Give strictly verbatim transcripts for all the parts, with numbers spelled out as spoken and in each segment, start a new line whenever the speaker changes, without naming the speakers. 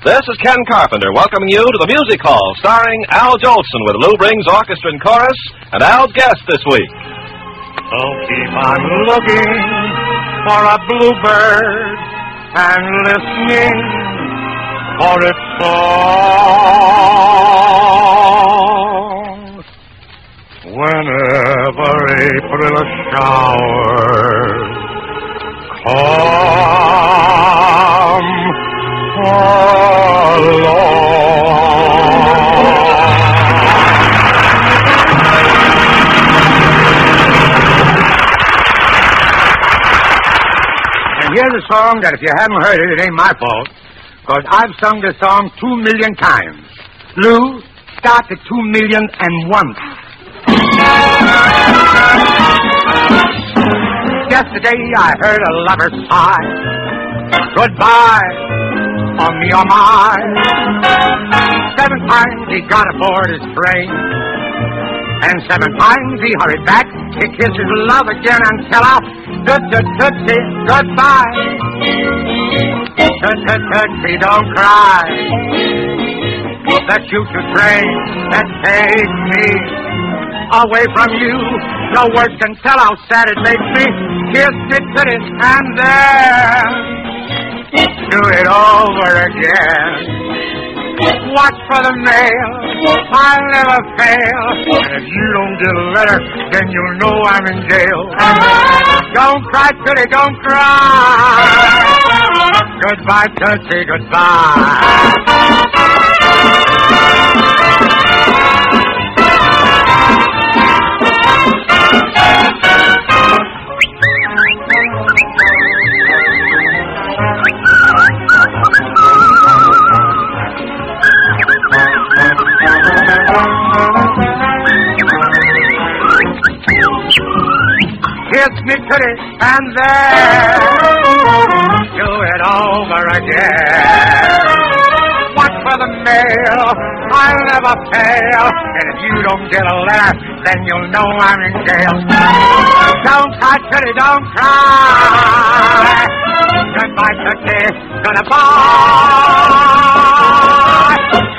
This is Ken Carpenter welcoming you to the Music Hall, starring Al Jolson with Lou Brings Orchestra and Chorus, and Al's guest this week.
So keep on looking for a bluebird and listening for its song. Whenever April showers come
And here's a song that if you haven't heard it, it ain't my fault, because I've sung this song two million times. Lou, start the two million and one. Yesterday I heard a lover sigh. Goodbye, on me, oh my. Seven times he got aboard his train, and seven times he hurried back to kiss his love again and tell her, toot-toot-tootsie, goodbye. Toot-toot-tootsie, don't cry. The choo-choo train that takes me away from you, no words can tell how sad it makes me. Kiss me, pretty, and then do it over again. Watch for the mail, I'll never fail. And if you don't get a letter, then you'll know I'm in jail. Don't cry, pretty, don't cry. Goodbye, Tootsie, goodbye. Kiss me, pretty, and then do it over again. Watch for the mail, I'll never fail. And if you don't get a letter, then you'll know I'm in jail. Don't cry, pretty, don't cry. Goodbye, Tootsie, goodbye.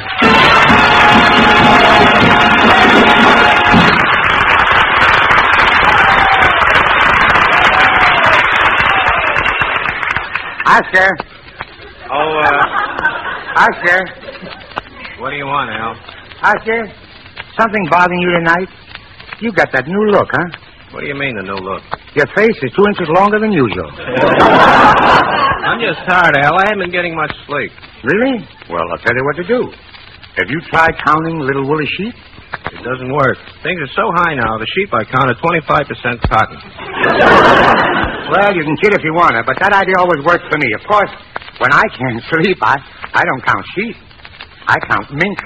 Oscar.
Oh, uh...
Oscar.
What do you want, Al?
Oscar, something bothering you tonight? You got that new look, huh?
What do you mean, the new look?
Your face is two inches longer than usual.
I'm just tired, Al. I haven't been getting much sleep.
Really? Well, I'll tell you what to do. Have you tried counting little woolly sheep?
It doesn't work. Things are so high now, the sheep I count are twenty-five percent cotton.
Well, you can kid if you want to, but that idea always works for me. Of course, when I can't sleep, I, I don't count sheep. I count mink.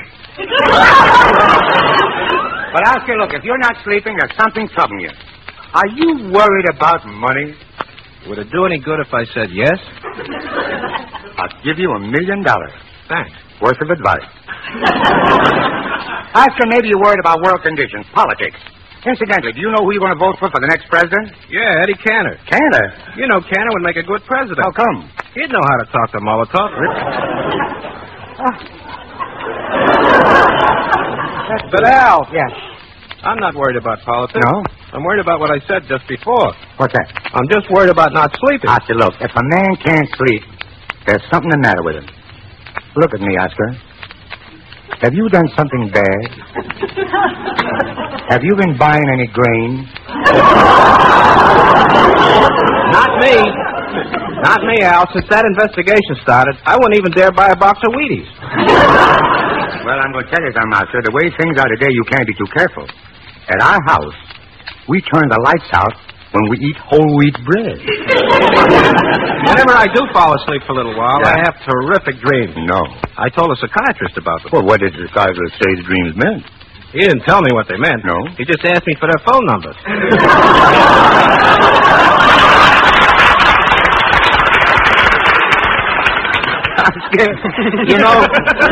But Oscar, look, if you're not sleeping, there's something troubling you. Are you worried about money?
Would it do any good if I said yes?
I'll give you a million dollars.
Thanks.
Worth of advice. Oscar, maybe you're worried about world conditions, politics. Incidentally, do you know who you're going to vote for for the next president?
Yeah, Eddie Cantor.
Cantor?
You know Cantor would make a good president.
How come?
He'd know how to talk to Molotov. But, Al.
Yes.
I'm not worried about politics.
No?
I'm worried about what I said just before.
What's that?
I'm just worried about not sleeping.
Oscar, look, if a man can't sleep, there's something the matter with him. Look at me, Oscar. Have you done something bad? Have you been buying any grain?
Not me. Not me, Al. Since that investigation started, I wouldn't even dare buy a box of Wheaties.
Well, I'm going to tell you something, Oscar. The way things are today, you can't be too careful. At our house, we turn the lights out when we eat whole wheat bread.
Whenever I do fall asleep for a little while,
Yeah.
I have terrific dreams.
No.
I told a psychiatrist about them.
Well, what did the psychiatrist say the dreams meant?
He didn't tell me what they meant.
No?
He just asked me for their phone numbers.
You know,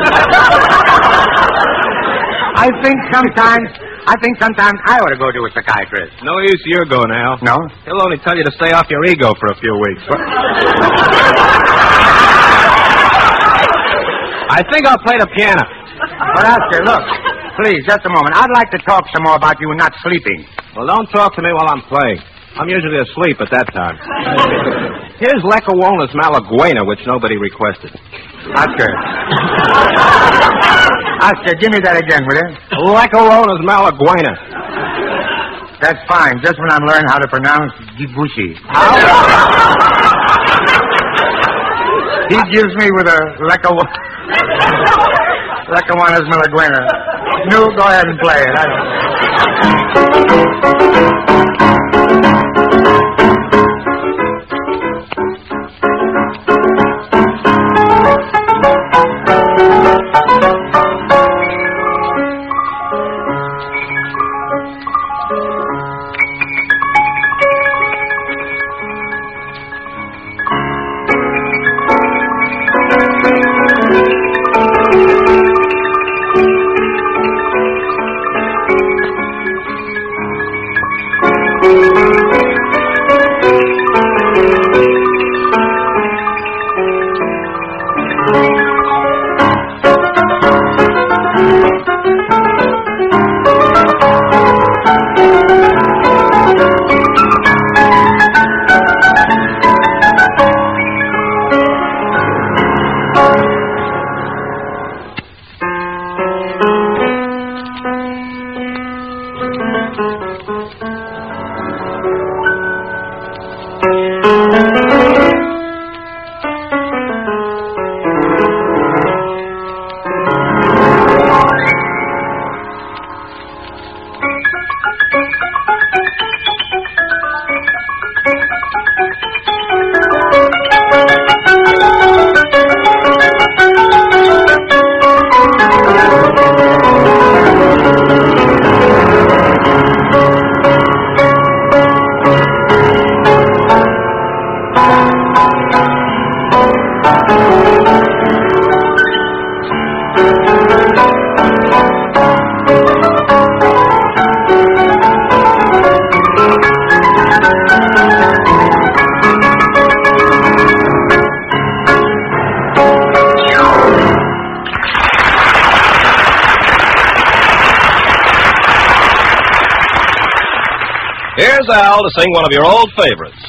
I think sometimes, I think sometimes I ought to go to a psychiatrist.
No use you're going, Al.
No?
He'll only tell you to stay off your ego for a few weeks. I think I'll play the piano.
But, Oscar, look, please, just a moment. I'd like to talk some more about you not sleeping.
Well, don't talk to me while I'm playing. I'm usually asleep at that time. Here's Lackawanna's Malaguena, which nobody requested.
Oscar. Oscar, give me that again, will you?
Lackawanna's Malaguena.
That's fine, just when I'm learning how to pronounce Gibushi. He gives me with a Lackawanna. Lackawanna's Malaguena. No, go ahead and play it. I
Here's Al to sing one of your old favorites.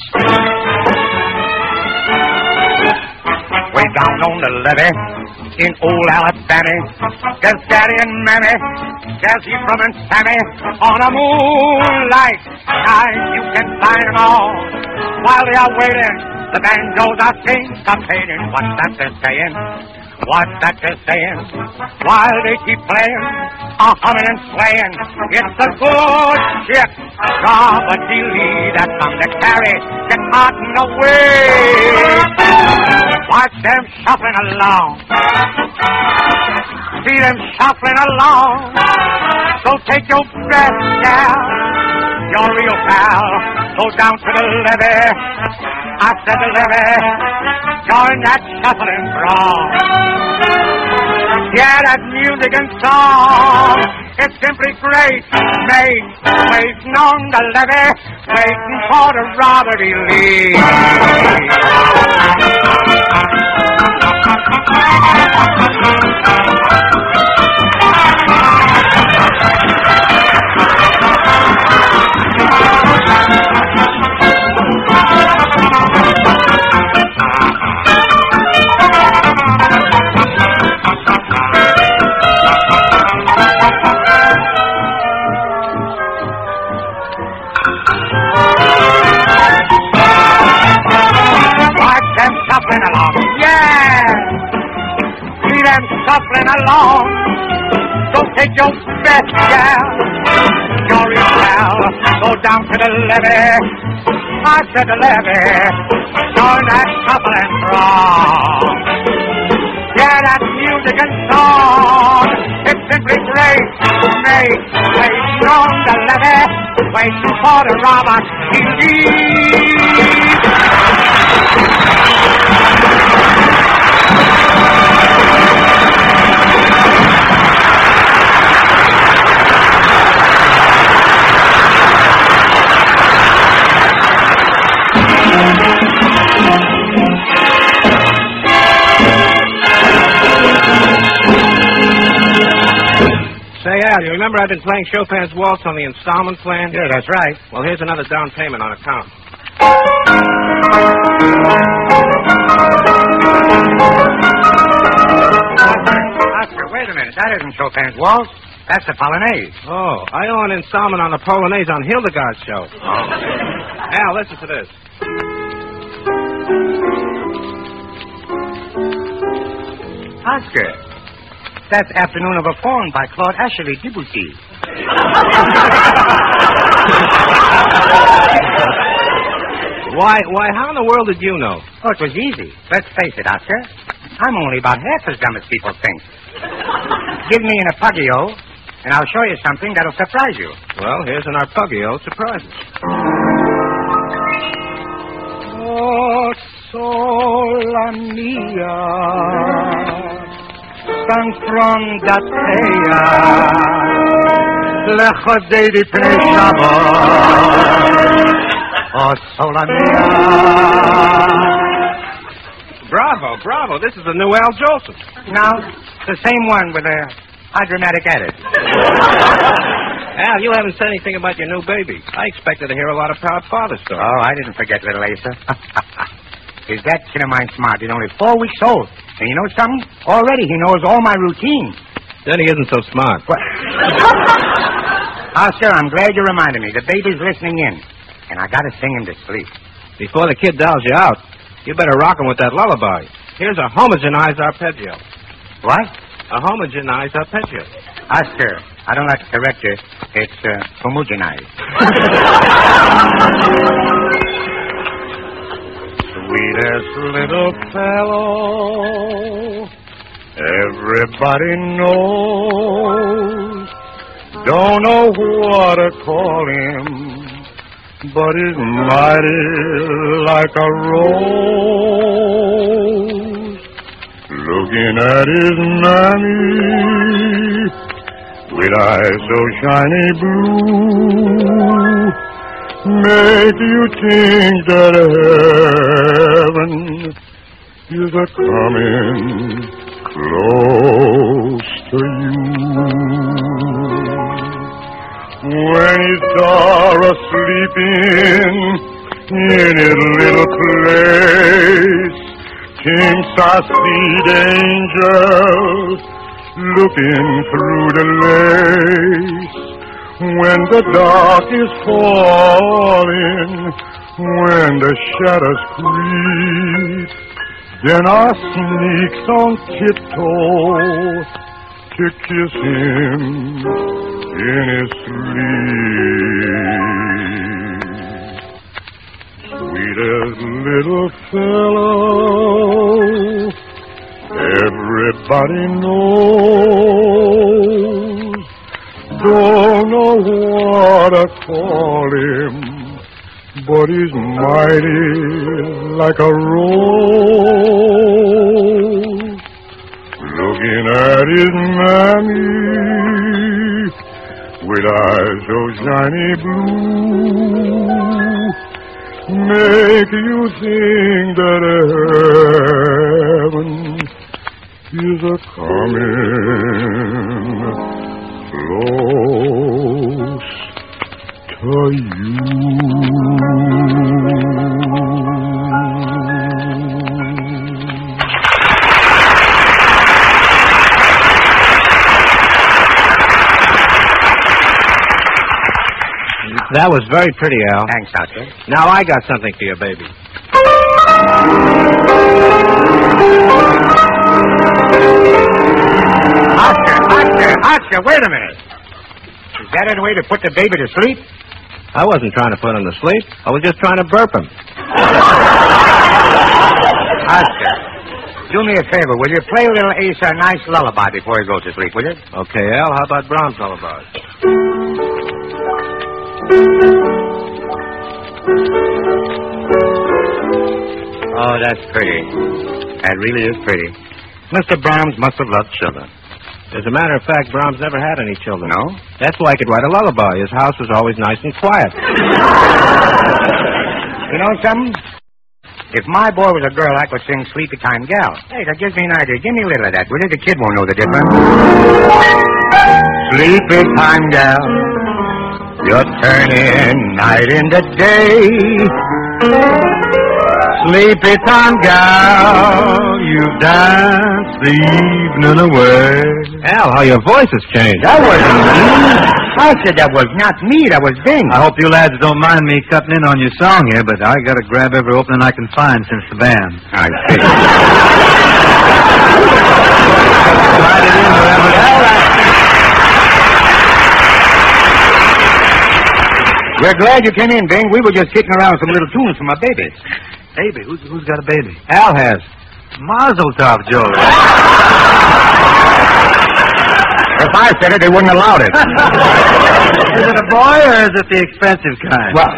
Way down on the levee in old Alabama, there's Daddy and Mammy, there's Ephraim and Sammy. On a moonlight night, you can find them all. While they are waiting, the banjos are syncopating. What's that they're saying? What's that they're saying? While they keep playing, a humming and swaying. It's a good ship, Robert D. Lee, that's come to carry the cotton away. Watch them shuffling along. See them shuffling along. So take your breath down. Your real pal, go down to the levee. I said the levee. Join that shuffling throng. Yeah, that music and song. It's simply great, mate. Waiting on the levee, waiting for the Robert E. Lee. Shuffling along, so take your best gal, your real pal, go down to the levee, I said the levee, join that shuffling throng. Yeah, that music and song, it's simply great, mate, waiting on the levee, waiting for the Robert E. Lee.
remember I've been playing Chopin's Waltz on the installment plan?
Yeah, that's right.
Well, here's another down payment on account.
Oscar, wait a minute. That isn't Chopin's Waltz. That's the Polonaise.
Oh, I owe an installment on the Polonaise on Hildegard's show.
Oh.
Al, listen to this.
Oscar, that's Afternoon of a Faun by Claude Ashley Debussy.
Why, why, how in the world did you know?
Oh, it was easy. Let's face it, Oscar. I'm only about half as dumb as people think. Give me an Arpeggio, and I'll show you something that'll surprise you.
Well, here's an Arpeggio surprises.
Oh, sola mia, sanfrondatea, lechodei di preshava. Oh, sola mia.
Bravo, bravo. This is the new Al Jolson.
Now, the same one with a hydromatic edit.
Al, you haven't said anything about your new baby. I expected to hear a lot of proud father stories.
Oh, I didn't forget little Asa. Is that kid of mine smart? He's only four weeks old. And you know something? Already he knows all my routines.
Then he isn't so smart.
What? Oscar, I'm glad you reminded me. The baby's listening in. And I gotta sing him to sleep.
Before the kid dials you out, you better rock him with that lullaby. Here's a homogenized arpeggio.
What?
A homogenized arpeggio.
Oscar, I don't like to correct you. It's uh, homogenized. Sweetest little fellow, everybody knows. Don't know what to call him, but he's mighty like a rose. Looking at his mammy with eyes so shiny blue, make you think that heaven is a coming close to you. When he's there asleeping in his little place, thinks I see the angels looking through the lace. When the dark is falling, when the shadows creep, then I sneaks on tiptoe to kiss him in his sleep. Sweetest little fellow, everybody knows. Don't know what to call him, but he's mighty like a rose. Looking at his mammy with eyes so shiny blue, make you think that heaven is a coming close to you.
That was very pretty, Al.
Thanks, Oscar.
Now I got something for your baby.
Oscar, Oscar, Oscar, wait a minute. Is that any way to put the baby to sleep?
I wasn't trying to put him to sleep. I was just trying to burp him.
Oscar, do me a favor. Will you play little Asa a nice lullaby before he goes to sleep, will you?
Okay, Al, how about Brahms' lullabies?
Oh, that's pretty. That really is pretty. Mister Brahms must have loved children.
As a matter of fact, Brahms never had any children.
No?
That's why he could write a lullaby. His house was always nice and quiet.
You know something? If my boy was a girl, I could sing Sleepy Time Gal. Hey, that gives me an idea. Give me a little of that, will you? The kid won't know the difference. Sleepy Time Gal, you're turning night into day. Sleepy Time Gal, you dance the evening away.
Al, how your voice has changed.
That wasn't me. I said that was not me. That was Bing.
I hope you lads don't mind me cutting in on your song here, but I got to grab every opening I can find since the band.
I see.
Slide it in wherever.
We're glad you came in, Bing. We were just kicking around some little tunes for my baby.
Baby? Who's, who's got a baby?
Al has.
Mazel tov, Joe.
If I said it, they wouldn't allow it.
Is it a boy or is it the expensive kind?
Well,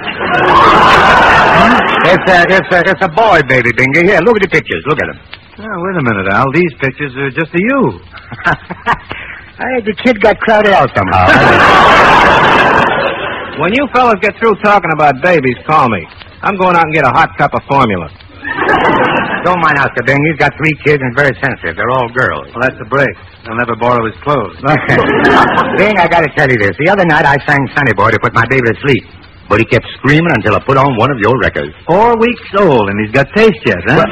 it's a, it's a, it's a boy, baby, Bingy. Here, look at the pictures. Look at them.
Oh, wait a minute, Al. These pictures are just of you.
Hey, the kid got crowded out somehow.
When you fellas get through talking about babies, call me. I'm going out and get a hot cup of formula.
Don't mind Oscar, Bing. He's got three kids and very sensitive. They're all girls.
Well, that's a break. They'll never borrow his clothes.
Bing, I got to tell you this. The other night I sang Sonny Boy to put my baby to sleep. But he kept screaming until I put on one of your records.
Four weeks old, and he's got taste yet, huh?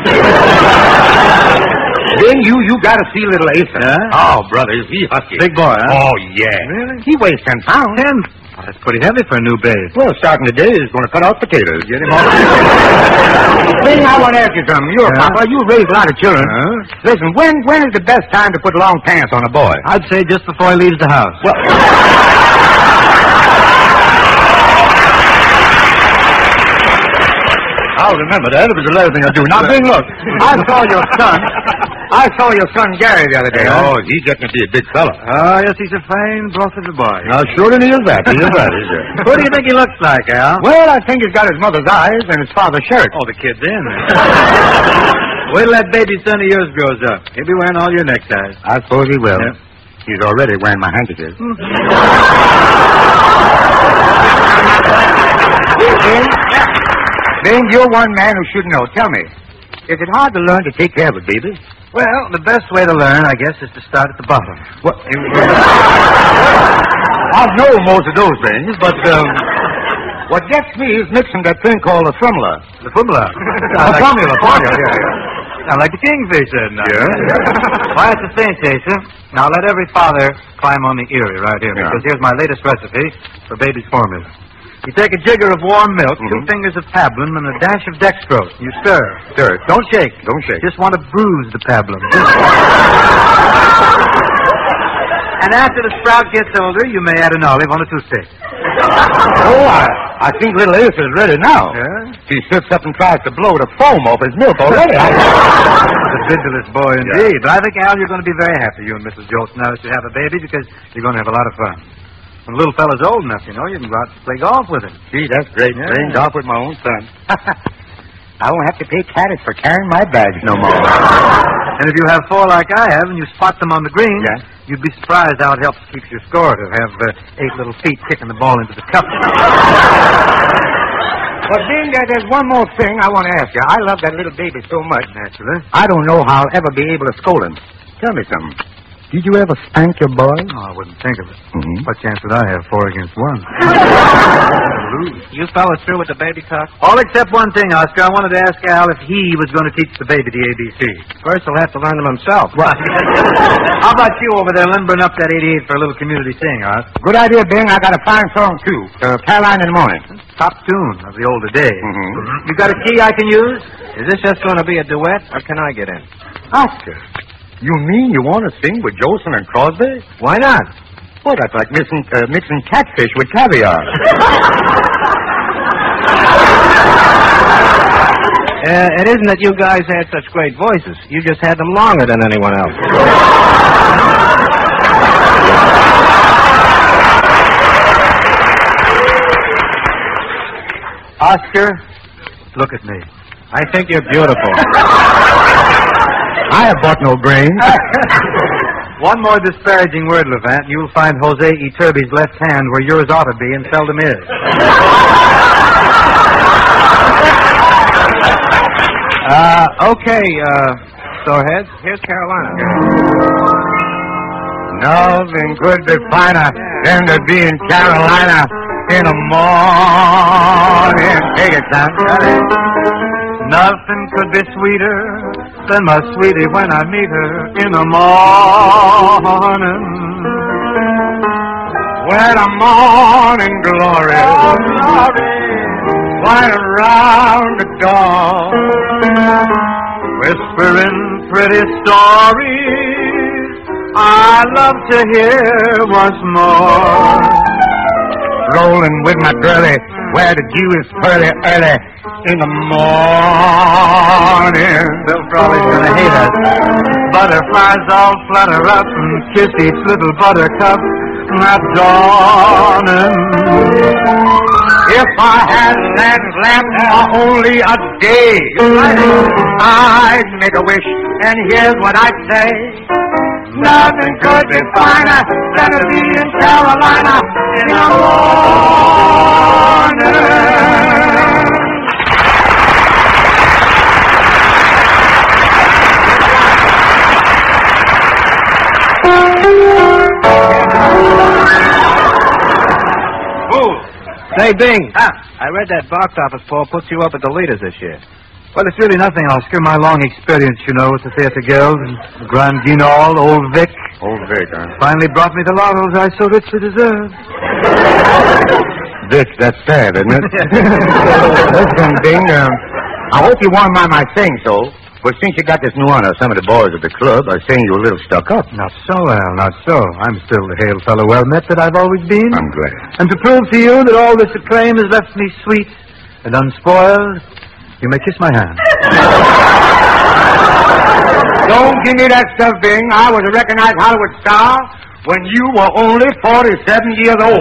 Bing, you you got to see little Asa.
Huh?
Oh, brother, is he husky.
Big boy, huh?
Oh, yeah.
Really?
He weighs ten pounds.
Ten? Oh, that's pretty heavy for a new babe.
Well, starting today, he's going to cut out potatoes. Get him off. Bing, I want to ask you something. You're a
Yeah?
papa. You raised a lot of children.
Huh?
Listen, when when is the best time to put long pants on a boy?
I'd say just before he leaves the house.
Well, I'll remember that. It was the last thing I do. Now, Bing, look. I saw your son. I saw your son Gary the other day. Oh, he's getting to be a big fella.
Oh, yes, he's a fine, brothel boy.
Now, sure he is that. He is that, is he?
What do you think he looks like, Al?
Well, I think he's got his mother's eyes and his father's shirt.
Oh, the kid's in. Wait till that baby son of yours grows up. He'll be wearing all your neckties.
I suppose he will.
Yeah.
He's already wearing my handkerchief. Bing, Bing, you're one man who should know. Tell me, is it hard to learn to take care of a baby?
Well, the best way to learn, I guess, is to start at the bottom.
What? I know most of those things, but um, what gets me is mixing that thing called a formula.
The formula.
A formula, formula, yeah, yeah.
Sound like the kingfisher. Now.
Yeah?
Why, it's the same, Chaser. Now, let every father climb on the Erie right here,
Yeah.
because here's my latest recipe for baby's formula. You take a jigger of warm milk,
Mhm.
two fingers of pablum, and a dash of dextrose. You stir.
Stir.
Don't shake.
Don't shake.
Just want to bruise the pablum. And after the sprout gets older, you may add an olive on a toothpick.
Oh, I, I think little Ace is ready now.
Yeah?
He sits up and tries to blow the foam off his milk already.
A vigilous boy indeed. But I think, Al, you're going to be very happy, you and Missus Jolson, now that you have a baby, because you're going to have a lot of fun. When the little fella's old enough, you know, you can go out and play golf with him.
Gee, that's great.
Yeah.
Playing golf with my own son. I won't have to pay caddis for carrying my bags no more.
And if you have four like I have, and you spot them on the green,
Yeah.
you'd be surprised how it helps keep your score to have uh, eight little feet kicking the ball into the cup.
But, Bing, uh, there's one more thing I want to ask you. I love that little baby so much.
Naturally.
I don't know how I'll ever be able to scold him. Tell me something. Did you ever spank your boy?
Oh, I wouldn't think of it.
Mm-hmm.
What chance would I have? Four against one.
You fellas through with the baby talk?
All except one thing, Oscar. I wanted to ask Al if he was going to teach the baby the A B Cs.
First, he'll have to learn them himself.
What? How about you over there limbering up that eighty-eight for a little community sing, Art?
Good idea, Bing. I got a fine song, too. Uh, Caroline in the Morning.
Top tune of the older days.
Mhm.
You got a key I can use?
Is this just going to be a duet, or can I get in?
Oscar, you mean you want to sing with Jolson and Crosby?
Why not?
Well, that's like mixing, uh, mixing catfish with caviar.
Uh, it isn't that you guys had such great voices. You just had them longer than anyone else.
Oscar, look at me.
I think you're beautiful.
I have bought no grain.
One more disparaging word, Levant, and you'll find Jose Iturbe's left hand where yours ought to be and seldom is.
Okay, uh, Storeheads, here's Carolina.
Nothing could be finer than to be in Carolina in the morning. Take it, son.
Nothing could be sweeter than my sweetie when I meet her in the morning.
When the morning glory,
Oh, glory.
right around the door,
Whispering pretty stories I love to hear once more.
rolling with my girlie, where the dew is pearly early in the morning.
Bill Frawley's gonna hate us. Butterflies all flutter up and kiss each little buttercup at dawning.
If I had that left only a day, I'd make a wish, and here's what I'd say. Nothing could be finer than to be in Carolina in the morning.
Say, Bing, I read that box office poll puts you up at the leaders this year.
Well, it's really nothing, Oscar. My long experience, you know, with the Theater Guild and the Grand Guignol, Old Vic,
Old Vic, huh?
finally brought me the laurels I so richly deserve.
Vic, that's sad, isn't it? Listen, Bing, um, I hope you won't mind my saying so, but since you got this new honor, some of the boys at the club are saying you're a little stuck up.
Not so, Al, not so. I'm still the hail fellow well met that I've always been.
I'm glad.
And to prove to you that all this acclaim has left me sweet and unspoiled, you may kiss my hand.
Don't give me that stuff, Bing. I was a recognized Hollywood star when you were only forty-seven years old.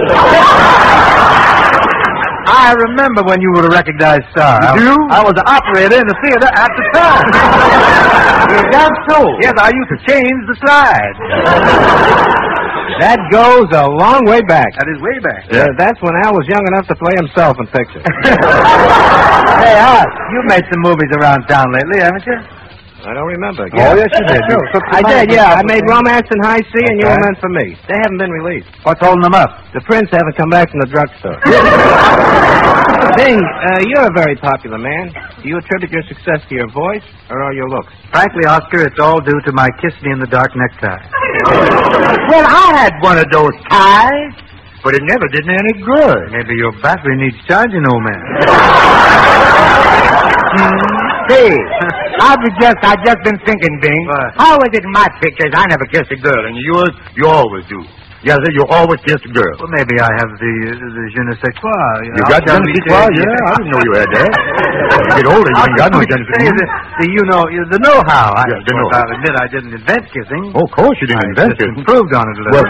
I remember when you were a recognized star.
You do?
I was an operator in the theater at the time.
Is that so?
Yes, I used to change the slide.
That goes a long way back.
That is way back.
Uh, that's when Al was young enough to play himself in pictures.
Hey, Al, you've made some movies around town lately, haven't you?
I don't remember.
Oh, yes, you did. You took the
I
money
did,
from
yeah.
a
I
couple
made
things.
Romance in High C and You Were
Okay.
Meant for Me. They haven't been released.
What's holding them up?
The prints haven't come back from the drugstore. Bing, uh, you're a very popular man. Do you attribute your success to your voice or all your looks?
Frankly, Oscar, it's all due to my kiss me in the dark necktie.
Well, I had one of those ties, but it never did me any good.
Maybe your battery needs charging, old man.
Say, I've just, I've just been thinking, Bing.
What?
How is it in my pictures I never kissed a girl, and yours, you always do? Yes, sir, you always kiss a girl.
Well, maybe I have the the je ne sais quoi.
You got je ne sais quoi? Yeah, I didn't know you had that. You get older, you ain't got no je ne sais
Say
quoi.
the, the you know the know-how. I,
Yeah, the
of course,
know-how.
I'll admit I didn't invent kissing.
Oh, of course you didn't
I
invent
just
it.
improved on it a little.
Well,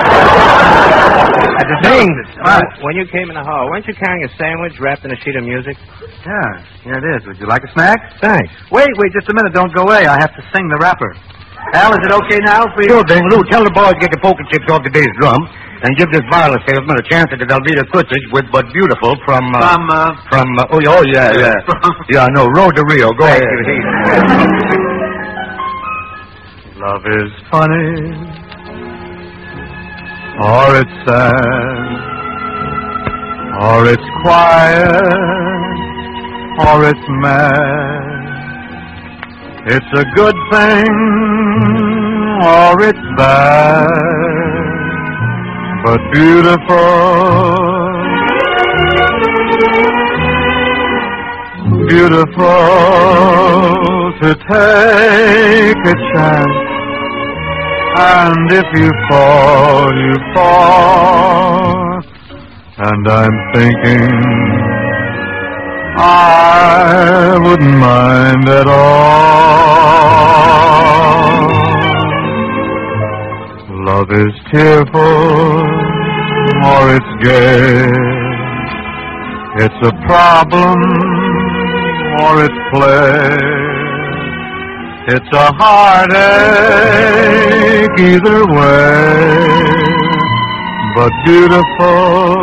I
Bing,
developed it.
uh,
What?
when you came in the hall, weren't you carrying a sandwich wrapped in a sheet of music?
Yeah, here it is. Would you like a snack?
Thanks.
Wait, wait, just a minute. Don't go away. I have to sing the rapper. Al, is it okay now for you?
sure, Bing. Lou, tell the boys to get the poker chips off today's drum and give this wireless salesman a chance at the Velveeta Kutsich with But Beautiful from... Uh,
From, uh...
From, uh, oh, yeah, oh, yeah, yeah. Yeah, no, Road to Rio. Go
Thank
ahead.
you. Love is funny, or it's sad, or it's quiet, or it's mad. It's a good thing, or it's bad, but beautiful. Beautiful to take a chance, and if you fall, you fall. And I'm thinking I wouldn't mind at all. Love is tearful, or it's gay. It's a problem, or it's play. It's a heartache either way, but beautiful.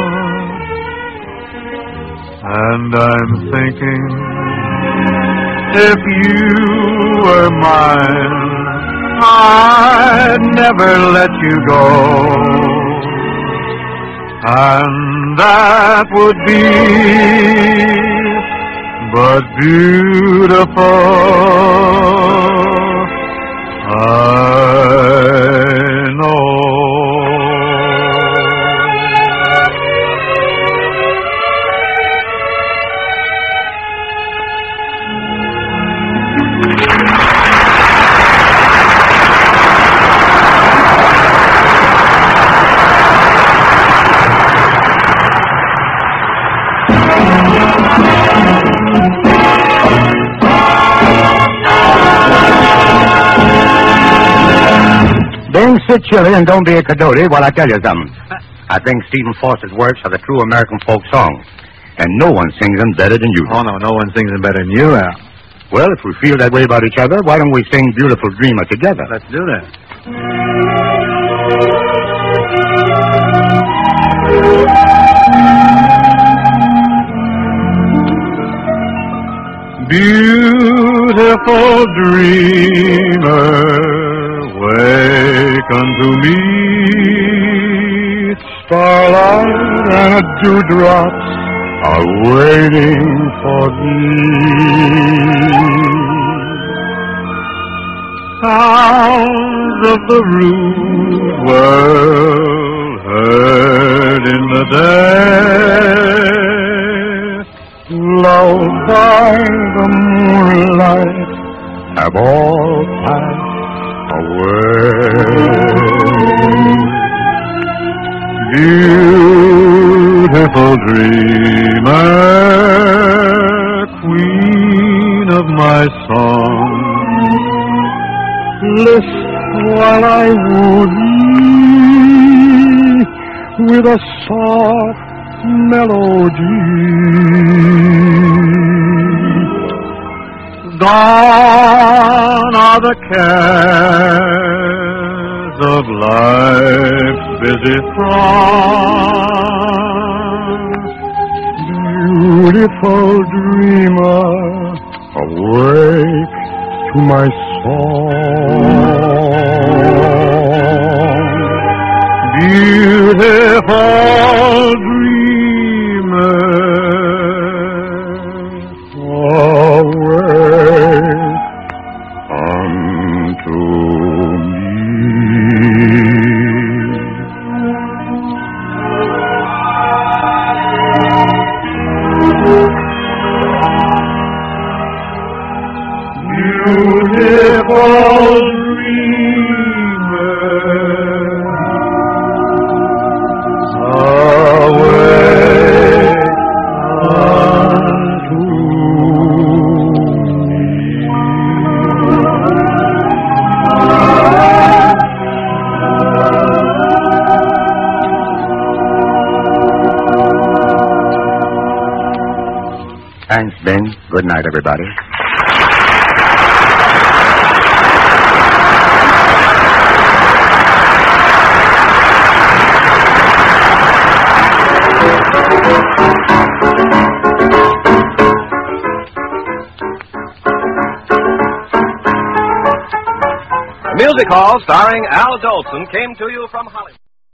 And I'm thinking
If you were mine, I'd never let you go. And that would be but beautiful. I know.
Ben, sit chilly and don't be a coyote while I tell you something. I think Stephen Foster's works are the true American folk songs, and no one sings them better than you.
Oh, no, no one sings them better than you, Al.
Well, if we feel that way about each other, why don't we sing Beautiful Dreamer together?
Let's do that.
Beautiful dreamer, wake unto me. Starlight and dewdrops are waiting for thee. Sounds of the rude world heard in the day, lulled by the moonlight, have all passed away. Beautiful dreamer, queen of my song, list while I woo thee with a soft melody. Gone are the cares of life's busy throng. Beautiful dreamer, awake to my song. Beautiful dreamer, awake unto me. Beautiful dreamer, awake unto me.
Thanks, Ben. Good night, everybody.
The Music Hall, starring Al Jolson, came to you from Hollywood.